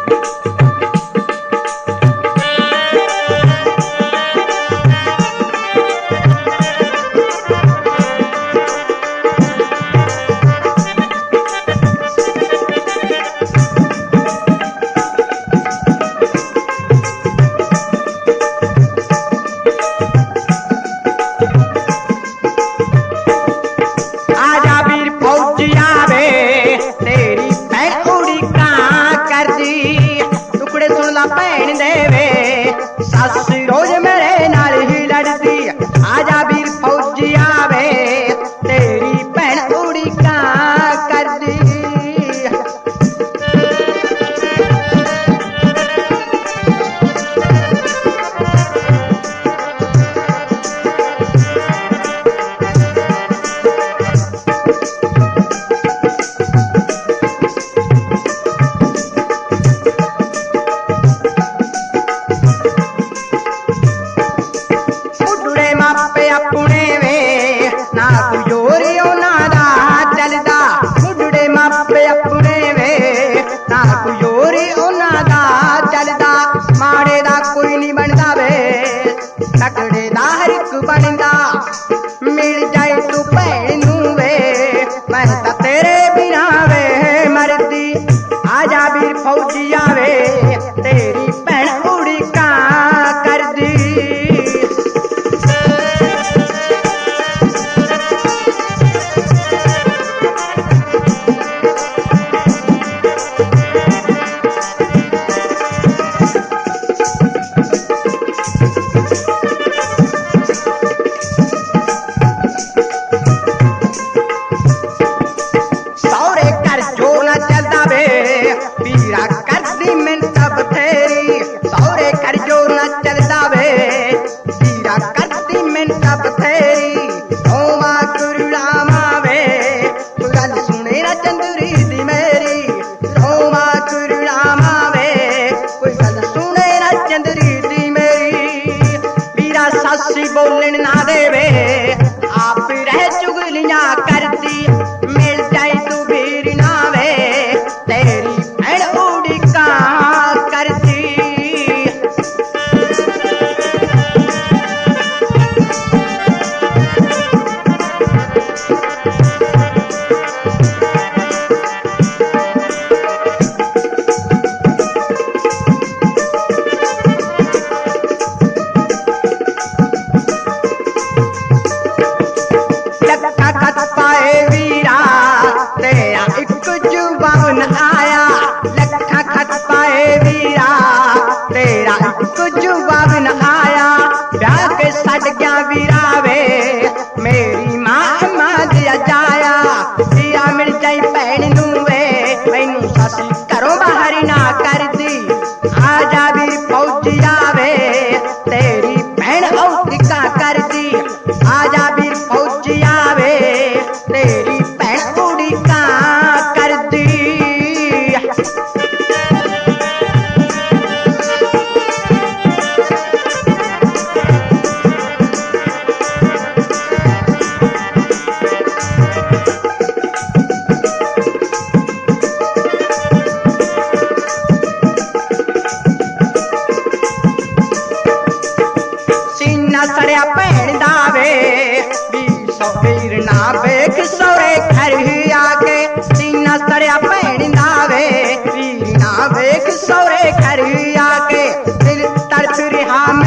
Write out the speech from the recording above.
भैन देवे सस रोज मेरे नाल ही लड़दी। आजा वीर फौजी आवे तेरी भैन उड़ीका करदी। अपने वे ना कुजोरी ओना दा चलदा। बुढ़ड़े मापे अपने वे ना कुजोरी ओना दा चलदा। माड़े दा कोई नहीं बनदा वे तकड़े दा हर एक बनदा। मिल जाए तू भैन नू वे मैं तां तेरे बिना वे मरदी। आजा वीर फौजी आवे तेरी भैन उड़ीका करदी। वीरा करदी मिन्नत बथेरी सौरे घर जो न चलदा वे। वीरा करदी मिन्नत बथेरी ओमा कुरलामा वे कोई गल सुने ना चंदरी दी मेरी। ओमा कुरलामा वे कोई गल सुने ना चंदरी दी मेरी। वीरा सासी बोलन ना देवे आप रह चुगलियां करदी। मिल जाए तू वीर ना वे तेरी भैन उड़ीका करदी। लखा खत पाए वीरा तेरा एक जुबान आया। लखा खत पाए वीरा तेरा एक जुबान आया। ब्याह के सट गया वीरा वे मेरी मां दिया जाया। वीरा मिल जाई भैन नू वे मैनू ससी घरों बाहर ना करदी। आजा वीर फौजी आवे तेरी भैन उड़ीका करदी। आजा वीर फौजी आवे तेरी भैन उड़ीका करदी। सीना सड़िया भैन दा वे वीर ना वेख सौरे घर ही आके। सीना सड़िया भैन दा वे वीर ना वेख सौरे घर ही आके। दिल तड़प रिहा